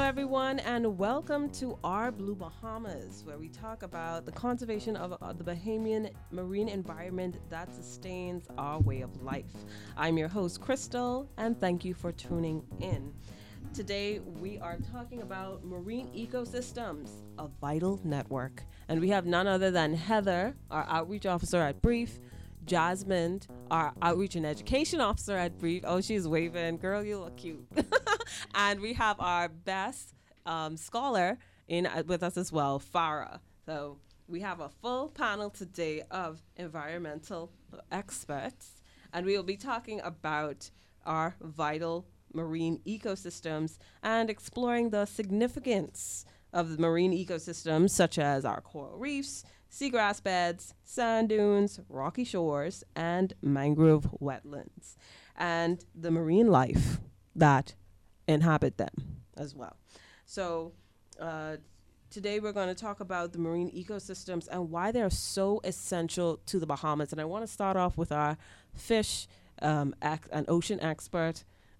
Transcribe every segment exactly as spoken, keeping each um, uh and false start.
everyone, and welcome to Our Blue Bahamas, where we talk about the conservation of uh, the Bahamian marine environment that sustains our way of life. I'm your host, Crystal, and thank you for tuning in. Today, we are talking about marine ecosystems, a vital network. And we have none other than Heather, our outreach officer at Brief, Jasmine, our outreach and education officer at Brief. Oh, she's waving. Girl, you look cute. And we have our best um, scholar in uh, with us as well, Farah. So we have a full panel today of environmental experts, and we will be talking about our vital marine ecosystems and exploring the significance of the marine ecosystems, such as our coral reefs, seagrass beds, sand dunes, rocky shores, and mangrove wetlands, and the marine life that inhabit them as well. So uh, today we're going to talk about the marine ecosystems and why they're so essential to the Bahamas. And I want to start off with our fish um, ac- and ocean expert,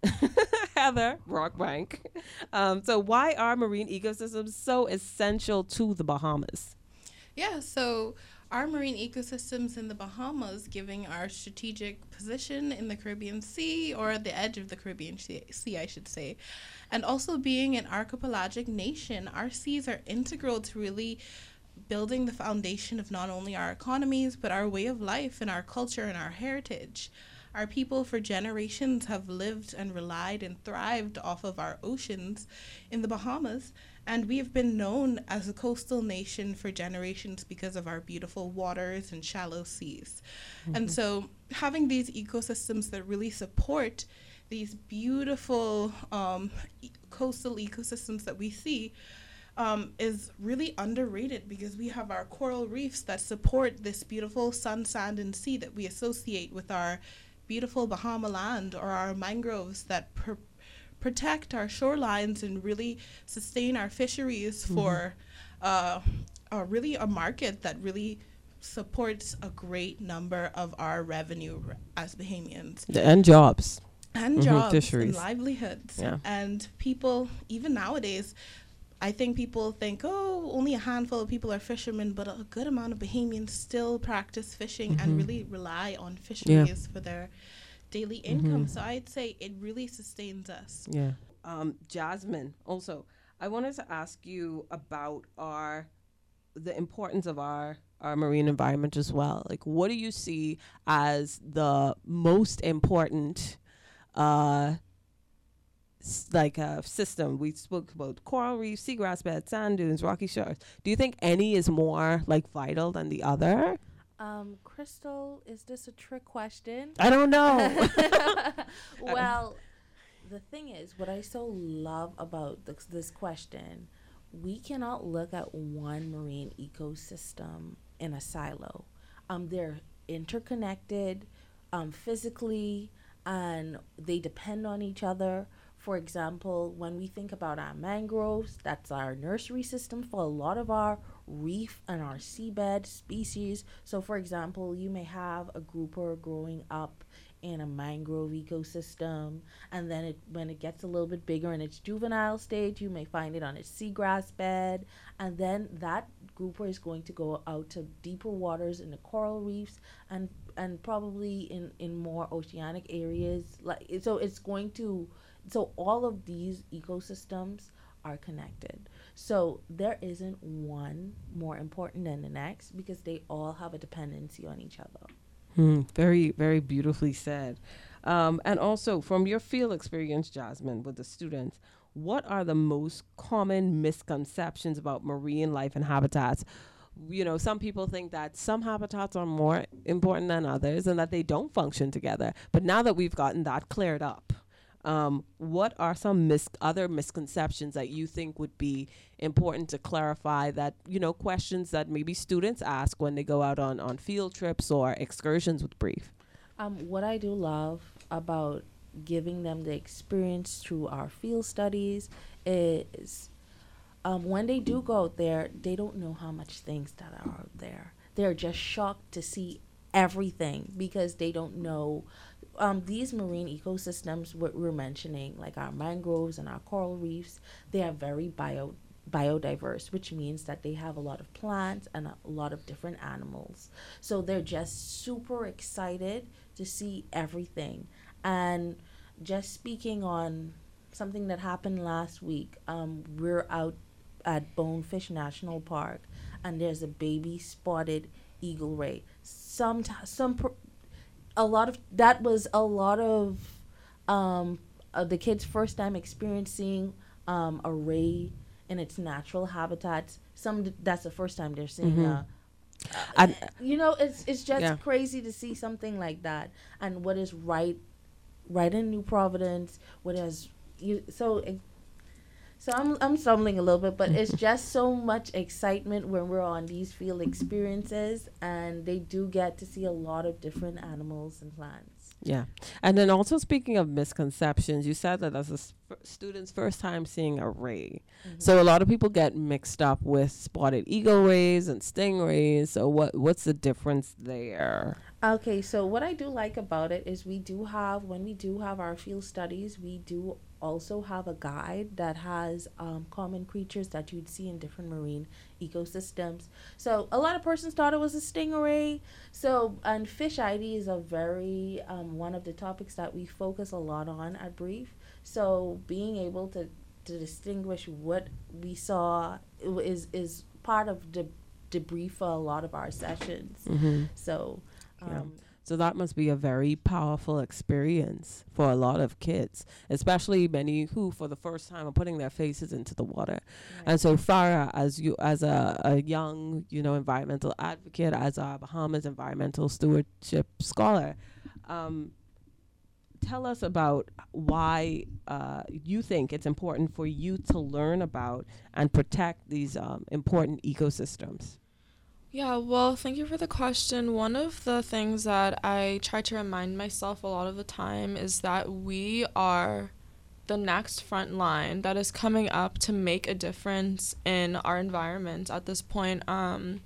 Heather Brockbank. Um, so why are marine ecosystems so essential to the Bahamas? Yeah, so our marine ecosystems in the Bahamas, giving our strategic position in the Caribbean Sea, or at the edge of the Caribbean Sea, I should say, and also being an archipelagic nation, our seas are integral to really building the foundation of not only our economies, but our way of life and our culture and our heritage. Our people for generations have lived and relied and thrived off of our oceans in the Bahamas, and we have been known as a coastal nation for generations because of our beautiful waters and shallow seas. Mm-hmm. And so having these ecosystems that really support these beautiful um, e- coastal ecosystems that we see Um, is really underrated, because we have our coral reefs that support this beautiful sun, sand, and sea that we associate with our beautiful Bahama land, or our mangroves that pr- protect our shorelines and really sustain our fisheries mm-hmm. for uh, uh, really a market that really supports a great number of our revenue as Bahamians. And jobs. And mm-hmm. jobs Fisheries. and livelihoods. Yeah. And people, even nowadays, I think people think, oh, only a handful of people are fishermen, but a good amount of Bahamians still practice fishing mm-hmm. and really rely on fisheries yeah. for their daily income. Mm-hmm. So I'd say it really sustains us. Yeah. Um, Jasmine, also, I wanted to ask you about our the importance of our, our marine environment as well. Like, what do you see as the most important uh like a system? We spoke about coral reefs, seagrass beds, sand dunes, rocky shores. Do you think any is more like vital than the other? Um, Crystal, is this a trick question? I don't know. Well, the thing is, what I so love about this, this question, we cannot look at one marine ecosystem in a silo. Um, they're interconnected um, physically, and they depend on each other. For example, when we think about our mangroves, that's our nursery system for a lot of our reef and our seabed species. So, for example, you may have a grouper growing up in a mangrove ecosystem, and then it, when it gets a little bit bigger in its juvenile stage, you may find it on its seagrass bed, and then that grouper is going to go out to deeper waters in the coral reefs, and and probably in, in more oceanic areas. Like so, it's going to So all of these ecosystems are connected. So there isn't one more important than the next, because they all have a dependency on each other. Hmm, very, very beautifully said. Um, and also, from your field experience, Jasmine, with the students, what are the most common misconceptions about marine life and habitats? You know, some people think that some habitats are more important than others and that they don't function together. But now that we've gotten that cleared up, Um, what are some mis- other misconceptions that you think would be important to clarify, that, you know, questions that maybe students ask when they go out on, on field trips or excursions with Brief? Um, what I do love about giving them the experience through our field studies is um, when they do go out there, they don't know how much things that are out there. They're just shocked to see everything because they don't know. Um, these marine ecosystems, what we're mentioning, like our mangroves and our coral reefs, they are very bio biodiverse, which means that they have a lot of plants and a lot of different animals. So they're just super excited to see everything. And just speaking on something that happened last week, um, we're out at Bonefish National Park, and there's a baby spotted eagle ray. Some, some, a lot of that was a lot of um, uh, the kids' first time experiencing um, a ray in its natural habitats. Some that's the first time they're seeing Mm-hmm. a. Uh, you know, it's it's just Yeah. crazy to see something like that, and what is right, right in New Providence. What is you so. It, so I'm I'm stumbling a little bit, but it's just so much excitement when we're on these field experiences, and they do get to see a lot of different animals and plants. Yeah. And then also speaking of misconceptions, you said that that's a s- f- student's first time seeing a ray. Mm-hmm. So a lot of people get mixed up with spotted eagle rays and stingrays. So what what's the difference there? Okay, so what I do like about it is we do have, when we do have our field studies, we do also have a guide that has um, common creatures that you'd see in different marine ecosystems. So a lot of persons thought it was a stingray. So, and fish I D is a very, um, one of the topics that we focus a lot on at Brief. So being able to, to distinguish what we saw is, is part of the debrief for a lot of our sessions. Mm-hmm. So, Yeah. um, So that must be a very powerful experience for a lot of kids, especially many who, for the first time, are putting their faces into the water. right. And so, Farah, as you, as a, a young, you know, environmental advocate, as a Bahamas environmental stewardship scholar, um, tell us about why uh, you think it's important for you to learn about and protect these um, important ecosystems. Yeah, well, thank you for the question. One of the things that I try to remind myself a lot of the time is that we are the next front line that is coming up to make a difference in our environment at this point. Um,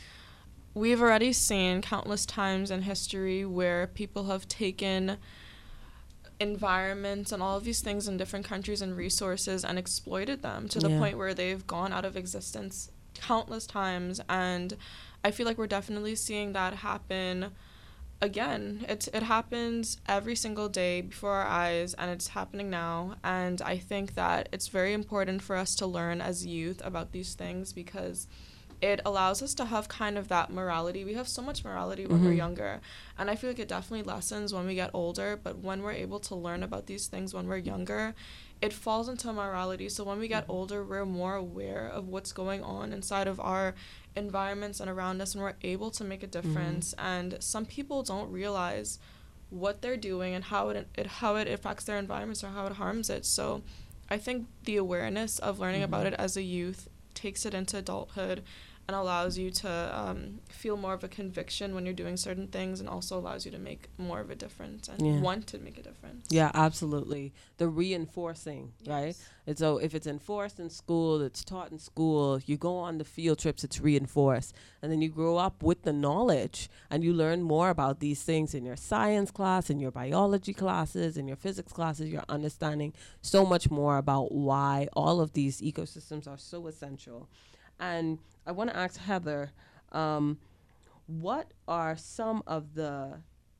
we've already seen countless times in history where people have taken environment and all of these things in different countries and resources and exploited them to the Yeah. point where they've gone out of existence countless times. And I feel like we're definitely seeing that happen again. It, it happens every single day before our eyes, and it's happening now. And I think that it's very important for us to learn as youth about these things because it allows us to have kind of that morality. We have so much morality when Mhm. we're younger, and I feel like it definitely lessens when we get older, but when we're able to learn about these things when we're younger, it falls into morality. So when we get older, we're more aware of what's going on inside of our environments and around us, and we're able to make a difference. And some people don't realize what they're doing and how it, it how it affects their environments or how it harms it. So I think the awareness of learning Mhm. about it as a youth takes it into adulthood and allows you to um, feel more of a conviction when you're doing certain things, and also allows you to make more of a difference and Yeah. want to make a difference. Yeah, absolutely. The reinforcing, right? Yes. And so if it's enforced in school, it's taught in school, you go on the field trips, it's reinforced. And then you grow up with the knowledge and you learn more about these things in your science class, in your biology classes, in your physics classes. You're understanding so much more about why all of these ecosystems are so essential. And I want to ask Heather, um, what are some of the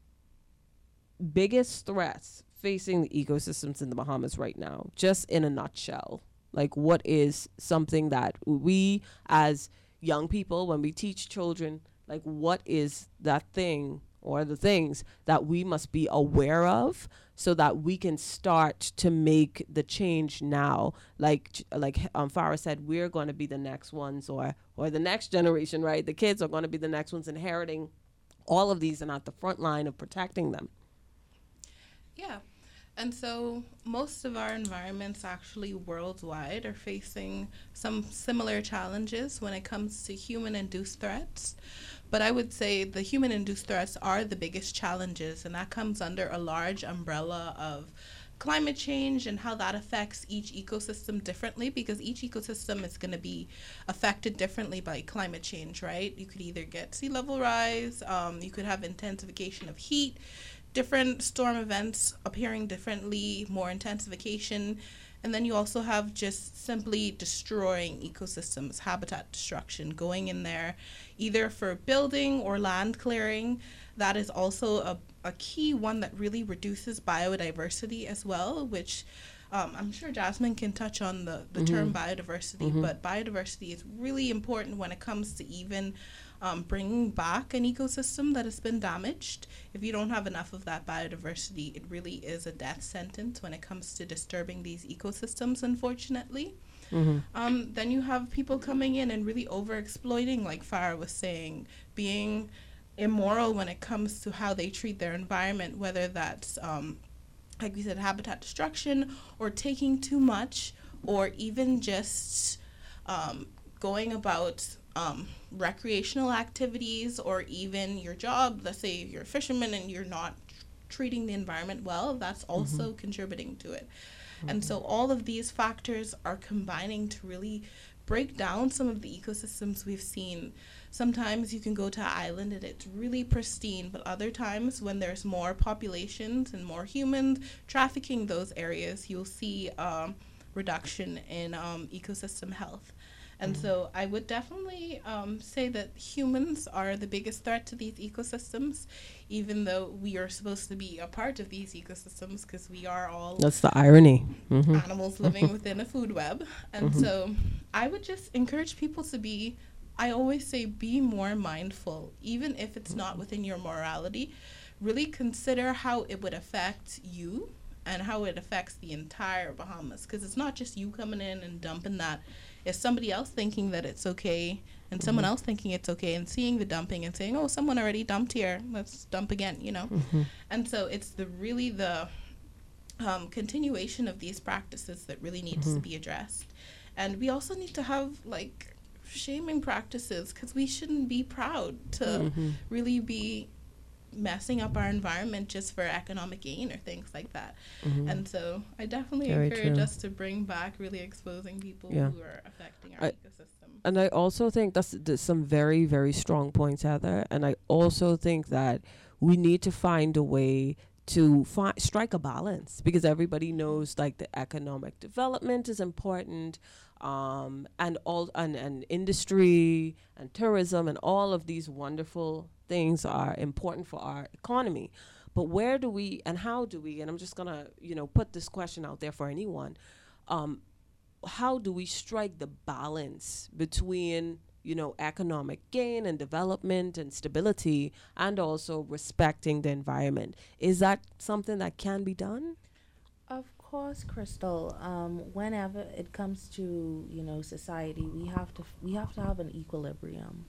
biggest threats facing the ecosystems in the Bahamas right now, just in a nutshell? Like, what is something that we as young people, when we teach children, like, what is that thing or the things that we must be aware of so that we can start to make the change now? Like, ch- like um, Farah said, we're going to be the next ones, or or the next generation, right? The kids are going to be the next ones inheriting all of these and at the front line of protecting them. Yeah. And so most of our environments actually worldwide are facing some similar challenges when it comes to human-induced threats. But I would say the human-induced threats are the biggest challenges, and that comes under a large umbrella of climate change and how that affects each ecosystem differently, because each ecosystem is going to be affected differently by climate change, right? You could either get sea level rise, um, you could have intensification of heat, different storm events appearing differently, more intensification. And then you also have just simply destroying ecosystems, habitat destruction, going in there either for building or land clearing. That is also a, a key one that really reduces biodiversity as well, which um, I'm sure Jasmine can touch on the, the mm-hmm. term biodiversity, mm-hmm. but biodiversity is really important when it comes to even um, bringing back an ecosystem that has been damaged. If you don't have enough of that biodiversity, it really is a death sentence when it comes to disturbing these ecosystems, unfortunately. Mm-hmm. Um, then you have people coming in and really over-exploiting, like Farah was saying, being immoral when it comes to how they treat their environment, whether that's, um, like we said, habitat destruction or taking too much, or even just um, going about um, recreational activities, or even your job. Let's say you're a fisherman and you're not treating the environment well, that's also mm-hmm. contributing to it. Mm-hmm. And so all of these factors are combining to really break down some of the ecosystems we've seen. Sometimes you can go to an island and it's really pristine, but other times when there's more populations and more humans trafficking those areas, you'll see um, reduction in um, ecosystem health. And mm-hmm. so I would definitely um, say that humans are the biggest threat to these ecosystems, even though we are supposed to be a part of these ecosystems, because we are all that's the irony mm-hmm. animals living within a food web. And mm-hmm. so I would just encourage people to be, I always say, be more mindful, even if it's mm-hmm. not within your morality. Really consider how it would affect you and how it affects the entire Bahamas, because it's not just you coming in and dumping that. It's somebody else thinking that it's okay, and mm-hmm. someone else thinking it's okay, and seeing the dumping and saying, oh, someone already dumped here, let's dump again, you know. Mm-hmm. And so it's the really the um, continuation of these practices that really needs mm-hmm. to be addressed. And we also need to have, like, shaming practices, because we shouldn't be proud to mm-hmm. really be messing up our environment just for economic gain or things like that. Mm-hmm. And so I definitely Very encourage true. us to bring back really exposing people yeah. who are affecting our I, ecosystem. And I also think that's, that's some very, very strong points, Heather. And I also think that we need to find a way to fi- strike a balance, because everybody knows, like, the economic development is important, um, and all and, and industry and tourism and all of these wonderful things are important for our economy. But where do we and how do we, and I'm just gonna, you know, put this question out there for anyone, um, how do we strike the balance between, you know, economic gain and development and stability, and also respecting the environment? Is that something that can be done? Of course, Crystal. Um, whenever it comes to, you know, society, we have to f- we have to have an equilibrium.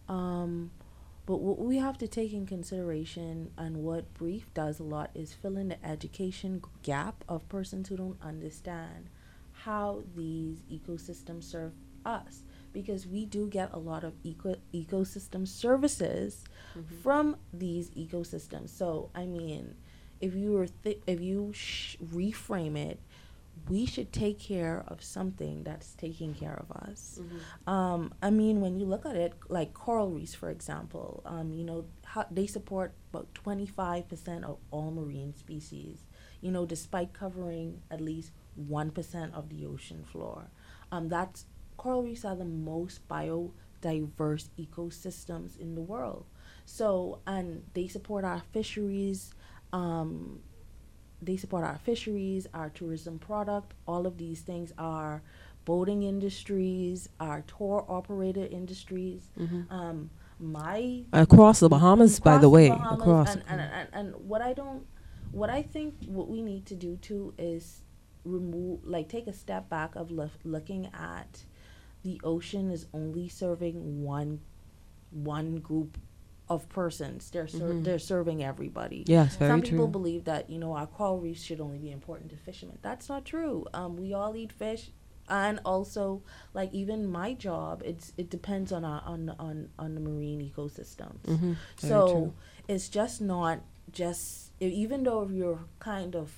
Um, but what we have to take in consideration, and what Brief does a lot, is fill in the education gap of persons who don't understand how these ecosystems serve us. Because we do get a lot of eco- ecosystem services mm-hmm. from these ecosystems. So, I mean, if you were th- if you sh- reframe it, we should take care of something that's taking care of us. Mm-hmm. Um, I mean, when you look at it, like coral reefs, for example, um, you know, how they support about twenty-five percent of all marine species, you know, despite covering at least one percent of the ocean floor. Um, that's Coral reefs are the most biodiverse ecosystems in the world. So, and they support our fisheries, um, they support our fisheries, our tourism product. All of these things are boating industries, our tour operator industries. Mm-hmm. Um, my across the Bahamas, by the way, Bahamas, across. And, and, and, and what I don't, what I think, what we need to do too is remove, like, take a step back of lo- looking at the ocean is only serving one, one group of persons. They're ser- mm-hmm. they're serving everybody. Yes, very Some true. people believe that, you know, our coral reefs should only be important to fishermen. That's not true. Um, we all eat fish, and also, like, even my job, it's it depends on our on on on the marine ecosystems. Mm-hmm. So true. It's just not just even though if you're kind of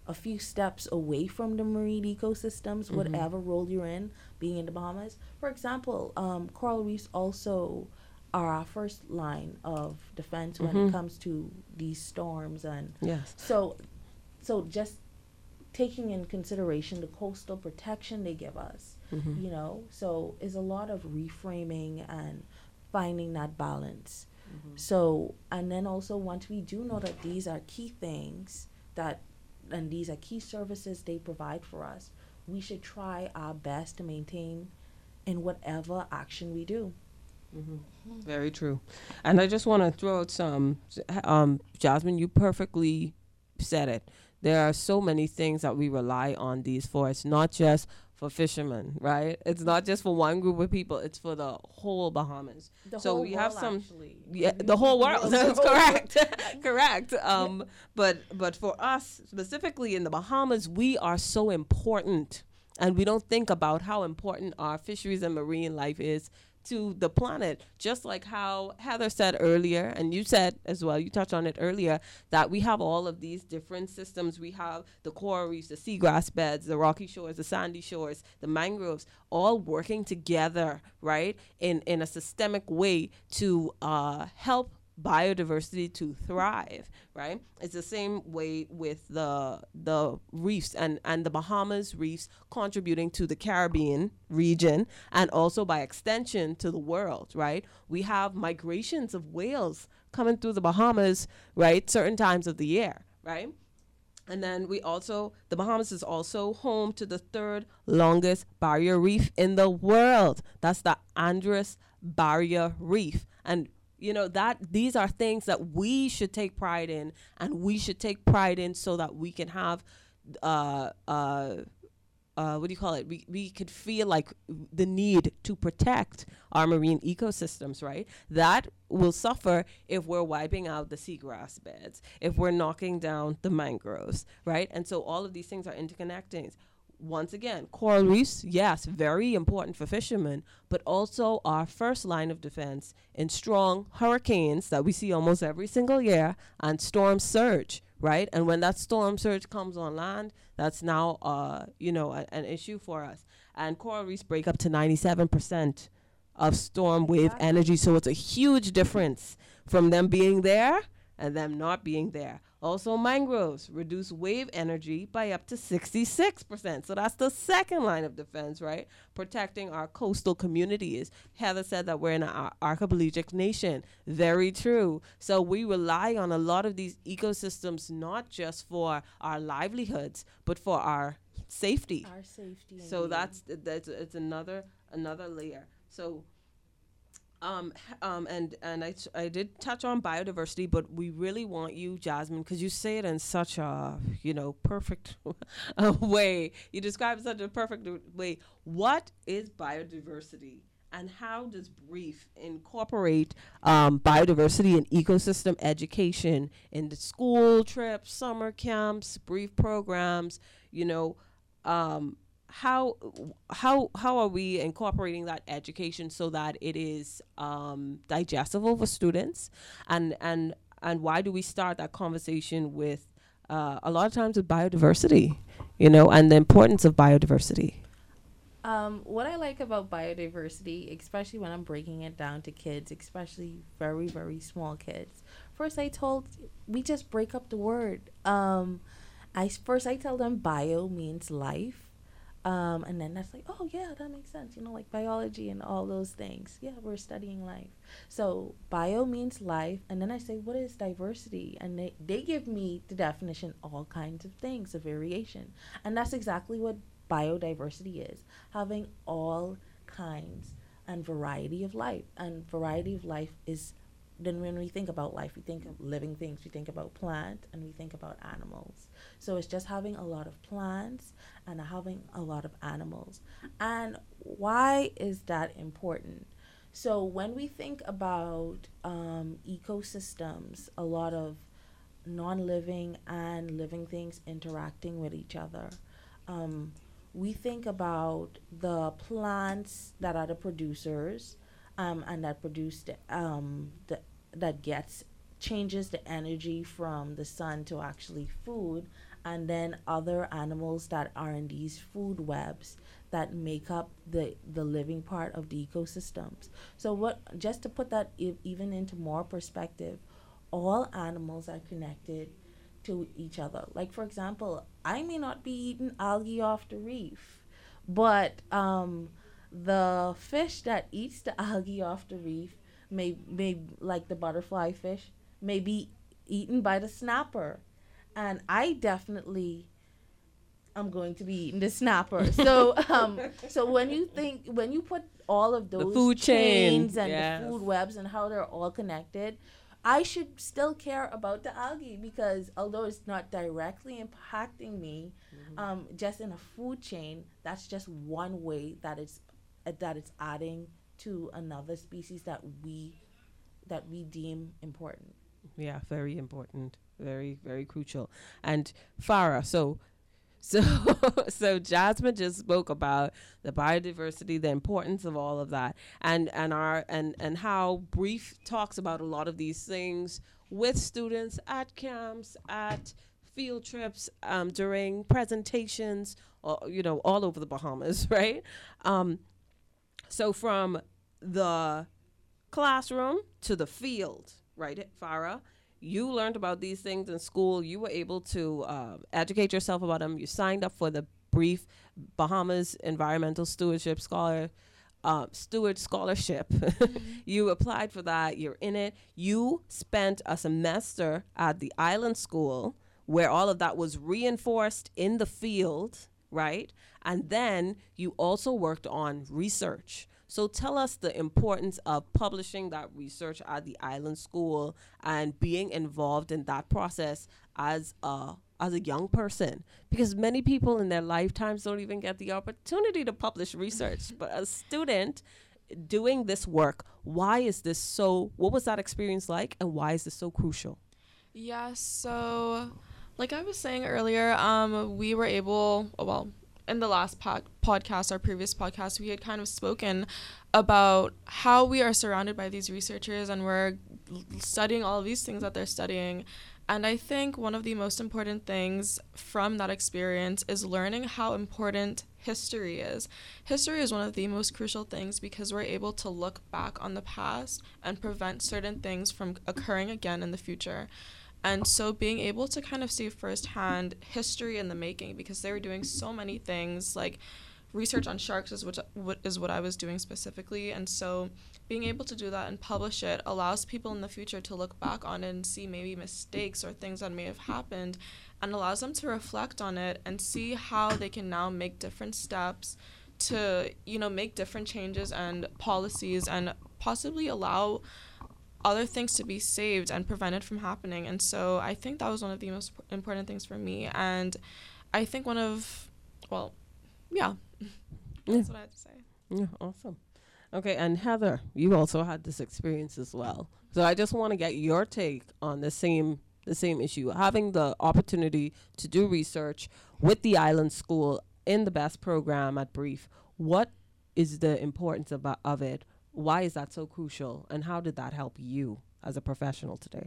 a few steps away from the marine ecosystems, mm-hmm. whatever role you're in, being in the Bahamas. For example, um, coral reefs also are our first line of defense mm-hmm. when it comes to these storms. And yes. so, so just taking in consideration the coastal protection they give us, mm-hmm. you know, so is a lot of reframing and finding that balance. Mm-hmm. So, and then also once we do know that these are key things that, and these are key services they provide for us, we should try our best to maintain in whatever action we do. Mm-hmm. Very true. And I just want to throw out some, um, Jasmine, you perfectly said it. There are so many things that we rely on these for. It's not just for fishermen, right? It's not just for one group of people. It's for the whole Bahamas. The so whole we world, have some, actually. yeah, the whole world. That's correct, correct. Um, yeah. But but for us specifically in the Bahamas, we are so important, and we don't think about how important our fisheries and marine life is to the planet. Just like how Heather said earlier, and you said as well, you touched on it earlier, that we have all of these different systems. We have the coral reefs, the seagrass beds, the rocky shores, the sandy shores, the mangroves, all working together, right, in, in a systemic way to uh, help biodiversity to thrive, right? It's the same way with the the reefs and, and the Bahamas reefs contributing to the Caribbean region and also by extension to the world, right? We have migrations of whales coming through the Bahamas, right, certain times of the year, right? And then we also, the Bahamas is also home to the third longest barrier reef in the world. That's the Andros Barrier Reef. And you know, that these are things that we should take pride in, and we should take pride in so that we can have, uh, uh, uh, what do you call it? We, we could feel like the need to protect our marine ecosystems, right? That will suffer if we're wiping out the seagrass beds, if we're knocking down the mangroves, right? And so all of these things are interconnecting. Once again, coral reefs, yes, very important for fishermen, but also our first line of defense in strong hurricanes that we see almost every single year and storm surge, right? And when that storm surge comes on land, that's now, uh, you know, a, an issue for us. And coral reefs break up to ninety-seven percent of storm wave exactly. energy, so it's a huge difference from them being there and them not being there. Also, mangroves reduce wave energy by up to sixty-six percent. So that's the second line of defense, right? Protecting our coastal communities. Heather said that we're in an ar- archipelagic nation. Very true. So we rely on a lot of these ecosystems, not just for our livelihoods, but for our safety. Our safety. So indeed. that's that's it's another another layer. So Um, um, and and I, I did touch on biodiversity, but we really want you, Jasmine, because you say it in such a, you know, perfect uh, way. You describe it in such a perfect way. What is biodiversity, and how does BREEF incorporate um, biodiversity and ecosystem education in the school trips, summer camps, BREEF programs, you know, um, How how how are we incorporating that education so that it is um, digestible for students, and and and why do we start that conversation with uh, a lot of times with biodiversity, you know, and the importance of biodiversity? Um, what I like about biodiversity, especially when I'm breaking it down to kids, especially very very small kids. First, I told we just break up the word. Um, I first I tell them bio means life. Um, and then that's like, oh, yeah, that makes sense. You know, like biology and all those things. Yeah, we're studying life. So bio means life. And then I say, what is diversity? And they, they give me the definition, all kinds of things, a variation. And that's exactly what biodiversity is, having all kinds and variety of life. And variety of life is, then when we think about life, we think of living things, we think about plants, and we think about animals. So it's just having a lot of plants and having a lot of animals. And why is that important? So when we think about um, ecosystems, a lot of non-living and living things interacting with each other, um, we think about the plants that are the producers um, and that produce the, um, the that gets changes the energy from the sun to actually food, and then other animals that are in these food webs that make up the the living part of the ecosystems. So what, just to put that e- even into more perspective, all animals are connected to each other. Like for example, I may not be eating algae off the reef, but um, the fish that eats the algae off the reef may may like the butterfly fish may be eaten by the snapper, and I definitely I'm going to be eating the snapper. So um so when you think when you put all of those The food chain, chains and yes. the food webs and how they're all connected, I should still care about the algae, because although it's not directly impacting me, Mm-hmm. um, just in a food chain, that's just one way that it's uh, that it's adding to another species that we that we deem important. Yeah, very important. Very, very crucial. And Farah, so so so Jasmine just spoke about the biodiversity, the importance of all of that, and and our and and how Brief talks about a lot of these things with students at camps, at field trips, um, during presentations, or, you know, all over the Bahamas, right? Um, so from the classroom to the field, right, Farah? You learned about these things in school. You were able to uh, educate yourself about them. You signed up for the Brief Bahamas Environmental Stewardship Scholar uh, Steward Scholarship. Mm-hmm. You applied for that. You're in it. You spent a semester at the island school where all of that was reinforced in the field, right? And then you also worked on research. So tell us the importance of publishing that research at the island school and being involved in that process as a as a young person, because many people in their lifetimes don't even get the opportunity to publish research. But as a student doing this work, why is this so, what was that experience like, and why is this so crucial? Yeah, so like I was saying earlier, um, we were able, well, in the last pod- podcast, our previous podcast, we had kind of spoken about how we are surrounded by these researchers and we're studying all of these things that they're studying. And I think one of the most important things from that experience is learning how important history is. History is one of the most crucial things because we're able to look back on the past and prevent certain things from occurring again in the future. And so being able to kind of see firsthand history in the making, because they were doing so many things, like research on sharks is what, what is what I was doing specifically. And so being able to do that and publish it allows people in the future to look back on it and see maybe mistakes or things that may have happened, and allows them to reflect on it and see how they can now make different steps to, you know, make different changes and policies and possibly allow other things to be saved and prevented from happening. And so I think that was one of the most important things for me. And I think one of, well, yeah, that's Yeah. what I had to say. Yeah, awesome. Okay, and Heather, you also had this experience as well. So I just want to get your take on the same the same issue. Having the opportunity to do research with the Island School in the BEST program at Brief, what is the importance of, of it? Why is that so crucial? And how did that help you as a professional today?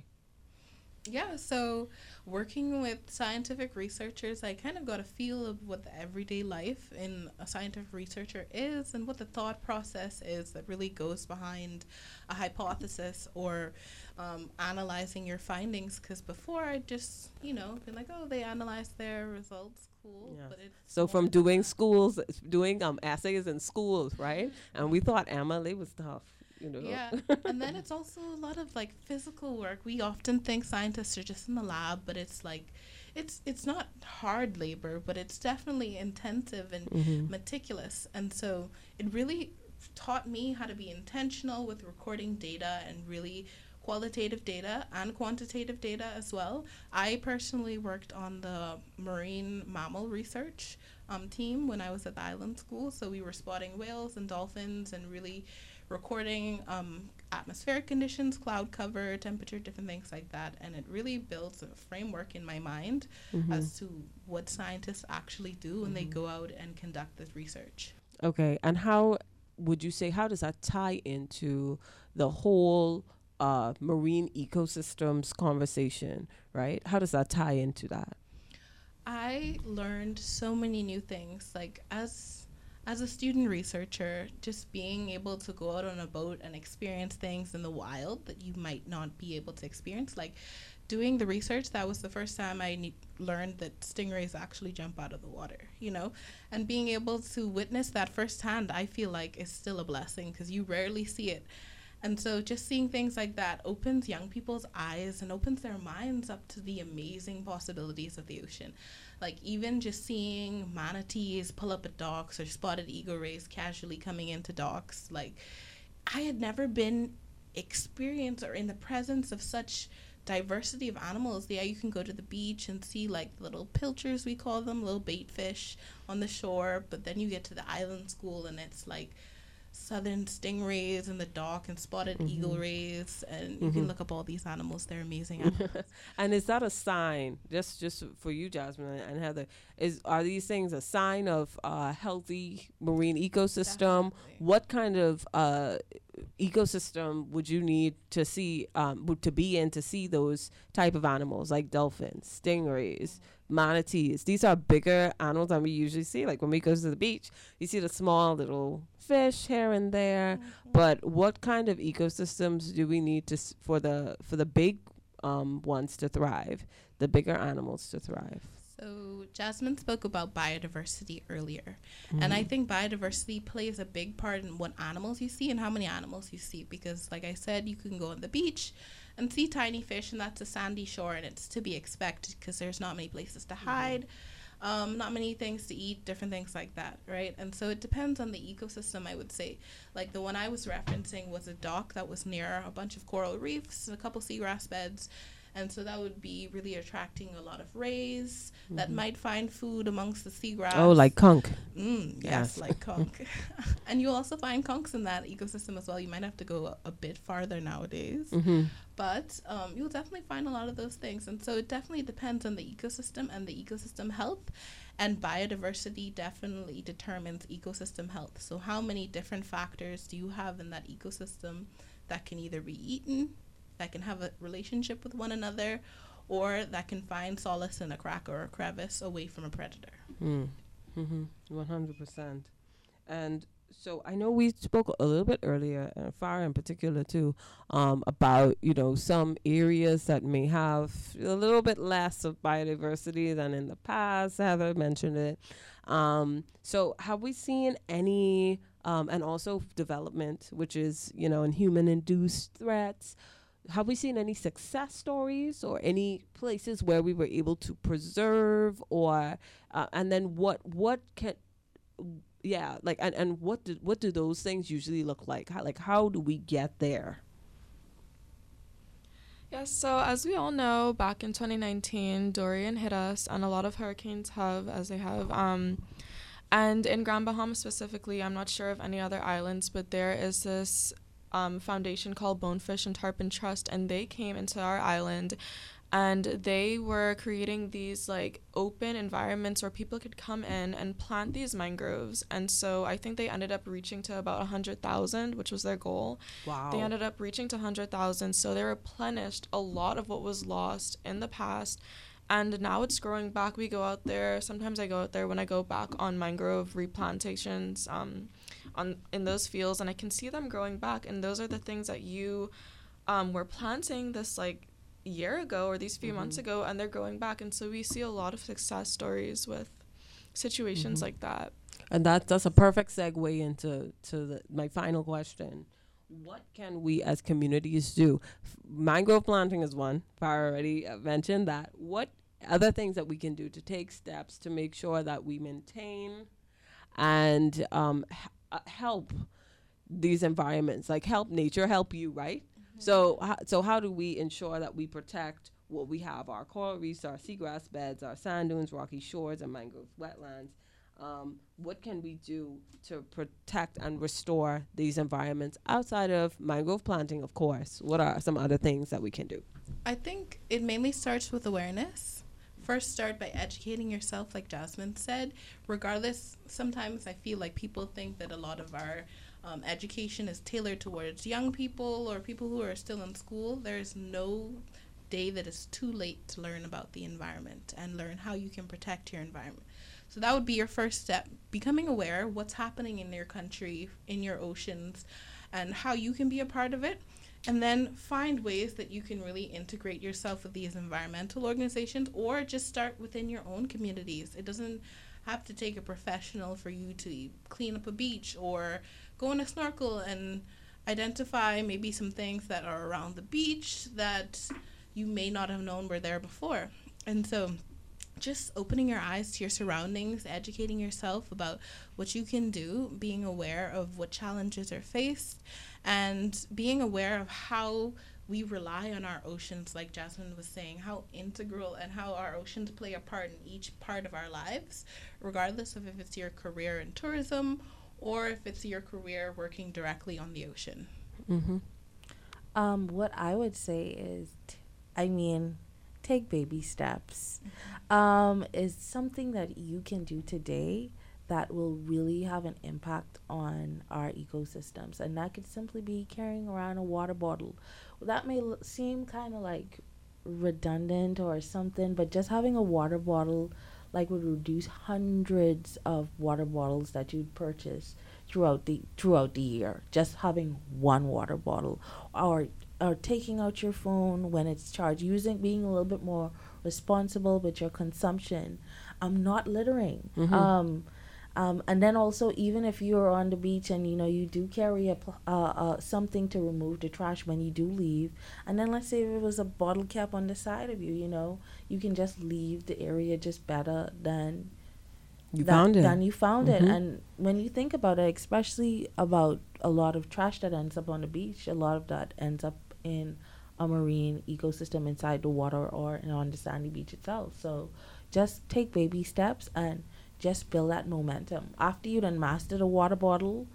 Yeah, so working with scientific researchers, I kind of got a feel of what the everyday life in a scientific researcher is and what the thought process is that really goes behind a hypothesis or um, analyzing your findings. Because before I just, you know, been like, oh, they analyzed their results, cool. Yeah. But it's So more from than doing that. schools, doing um essays in schools, right? And we thought Emily was tough, you know. Yeah, and then it's also a lot of like physical work. We often think scientists are just in the lab, but it's like, it's it's not hard labor, but it's definitely intensive and Mhm. meticulous. And so it really taught me how to be intentional with recording data and really qualitative data and quantitative data as well. I personally worked on the marine mammal research um, team when I was at the island school. So we were spotting whales and dolphins and really recording um, atmospheric conditions, cloud cover, temperature, different things like that. And it really builds a framework in my mind Mhm. as to what scientists actually do when they go out and conduct this research. Okay, and how would you say, how does that tie into the whole uh, marine ecosystems conversation, right? How does that tie into that? I learned so many new things. Like as as a student researcher, just being able to go out on a boat and experience things in the wild that you might not be able to experience. Like doing the research, that was the first time I ne- learned that stingrays actually jump out of the water, you know? And being able to witness that firsthand, I feel like is still a blessing because you rarely see it. And so just seeing things like that opens young people's eyes and opens their minds up to the amazing possibilities of the ocean. Like even just seeing manatees pull up at docks or spotted eagle rays casually coming into docks. Like I had never been experienced or in the presence of such diversity of animals. Yeah, you can go to the beach and see like little pilchers, we call them, little bait fish on the shore. But then you get to the island school and it's like southern stingrays in the dock and spotted mm-hmm. eagle rays, and you mm-hmm. can look up all these animals. They're amazing animals. And is that a sign, just just for you, Jasmine and Heather, is are these things a sign of a uh, healthy marine ecosystem? Definitely. What kind of uh, ecosystem would you need to see, um, to be in to see those type of animals like dolphins, stingrays, mm-hmm. manatees? These are bigger animals than we usually see. Like when we go to the beach, you see the small little fish here and there, mm-hmm. but what kind of ecosystems do we need to s- for the for the big um, ones to thrive, the bigger animals to thrive? So Jasmine spoke about biodiversity earlier, mm-hmm. and I think biodiversity plays a big part in what animals you see and how many animals you see, because like I said, you can go on the beach and see tiny fish, and that's a sandy shore, and it's to be expected because there's not many places to mm-hmm. hide. Um, not many things to eat, different things like that, right? And so it depends on the ecosystem, I would say. Like the one I was referencing was a dock that was near a bunch of coral reefs, a couple seagrass beds, and so that would be really attracting a lot of rays mm-hmm. that might find food amongst the seagrass. Oh, like conch. Mm, yes, yes, like conch. And you'll also find conchs in that ecosystem as well. You might have to go a, a bit farther nowadays. Mm-hmm. But um, you'll definitely find a lot of those things. And so it definitely depends on the ecosystem and the ecosystem health. And biodiversity definitely determines ecosystem health. So how many different factors do you have in that ecosystem that can either be eaten, that can have a relationship with one another, or that can find solace in a crack or a crevice away from a predator? Mm. Mm-hmm. one hundred percent. And so I know we spoke a little bit earlier, uh, Farah in particular too, um, about, you know, some areas that may have a little bit less of biodiversity than in the past. Heather mentioned it. Um, so have we seen any, um, and also development, which is, you know, in human-induced threats, have we seen any success stories or any places where we were able to preserve or, uh, and then what, what can, yeah, like, and, and what do, what do those things usually look like? How, like, how do we get there? Yes, so as we all know, back in twenty nineteen, Dorian hit us, and a lot of hurricanes have, as they have. Um, and in Grand Bahama specifically, I'm not sure of any other islands, but there is this um, foundation called Bonefish and Tarpon Trust, and they came into our island, and they were creating these like open environments where people could come in and plant these mangroves. And so I think they ended up reaching to about one hundred thousand, which was their goal. Wow. They ended up reaching to one hundred thousand. So they replenished a lot of what was lost in the past. And now it's growing back. We go out there. Sometimes I go out there when I go back on mangrove replantations um, on in those fields, and I can see them growing back. And those are the things that you um, were planting this like year ago or these few mm-hmm. months ago, and they're growing back. And so we see a lot of success stories with situations mm-hmm. like that. And that that's a perfect segue into to the, my final question. What can we as communities do? F- mangrove planting is one. Farah already uh, mentioned that. What other things that we can do to take steps to make sure that we maintain and um, h- uh, help these environments, like help nature, help you, right? Mm-hmm. So, h- so how do we ensure that we protect what we have, our coral reefs, our seagrass beds, our sand dunes, rocky shores, and mangrove wetlands? Um, what can we do to protect and restore these environments outside of mangrove planting, of course? What are some other things that we can do? I think it mainly starts with awareness. First, start by educating yourself, like Jasmine said. Regardless, sometimes I feel like people think that a lot of our um, education is tailored towards young people or people who are still in school. There's no day that it's too late to learn about the environment and learn how you can protect your environment. So that would be your first step, becoming aware what's happening in your country, in your oceans, and how you can be a part of it. And then find ways that you can really integrate yourself with these environmental organizations, or just start within your own communities. It doesn't have to take a professional for you to clean up a beach or go on a snorkel and identify maybe some things that are around the beach that you may not have known were there before. And so just opening your eyes to your surroundings, educating yourself about what you can do, being aware of what challenges are faced, and being aware of how we rely on our oceans, like Jasmine was saying, how integral and how our oceans play a part in each part of our lives, regardless of if it's your career in tourism or if it's your career working directly on the ocean. Mm-hmm. Um, what I would say is, t- I mean, take baby steps. Mm-hmm. Um, is something that you can do today that will really have an impact on our ecosystems. And that could simply be carrying around a water bottle. That may l- seem kind of like redundant or something, but just having a water bottle like would reduce hundreds of water bottles that you'd purchase throughout the throughout the year. Just having one water bottle, or or taking out your phone when it's charged, using being a little bit more responsible with your consumption. I'm um, not littering. Mm-hmm. Um, Um, and then also, even if you're on the beach and, you know, you do carry a pl- uh, uh, something to remove the trash when you do leave. And then let's say if it was a bottle cap on the side of you, you know, you can just leave the area just better than you that, found it. Than you found Mm-hmm. it. And when you think about it, especially about a lot of trash that ends up on the beach, a lot of that ends up in a marine ecosystem inside the water or on the sandy beach itself. So just take baby steps and just build that momentum. After you done master the water bottle,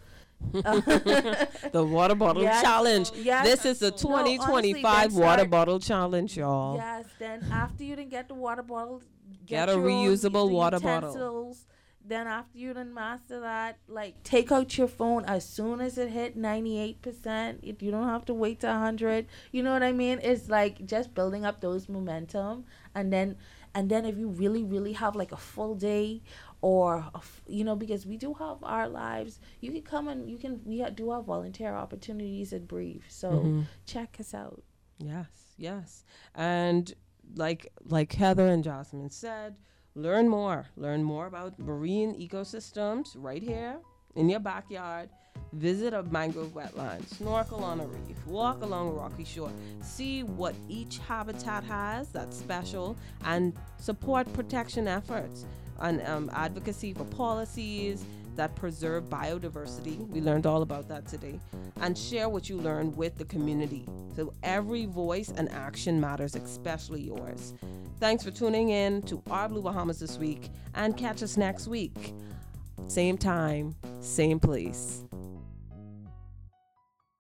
the water bottle yes, challenge. Yes. This is the twenty twenty-five no, water bottle challenge, y'all. Yes. Then after you done get the water bottle, get, get a your reusable own, water utensils. bottle. Then after you done master that, like take out your phone as soon as it hit ninety-eight percent. If you don't have to wait to one hundred, you know what I mean? It's like just building up those momentum, and then and then if you really really have like a full day. Or, you know, because we do have our lives, you can come and you can, we do have volunteer opportunities at Brief. So mm-hmm. check us out. Yes, yes. And like like Heather and Jasmine said, learn more. Learn more about marine ecosystems right here in your backyard. Visit a mangrove wetland, snorkel on a reef, walk along a rocky shore, see what each habitat has that's special, and support protection efforts. And um, advocacy for policies that preserve biodiversity. We learned all about that today. And share what you learned with the community. So every voice and action matters, especially yours. Thanks for tuning in to Our Blue Bahamas this week, and catch us next week. Same time, same place.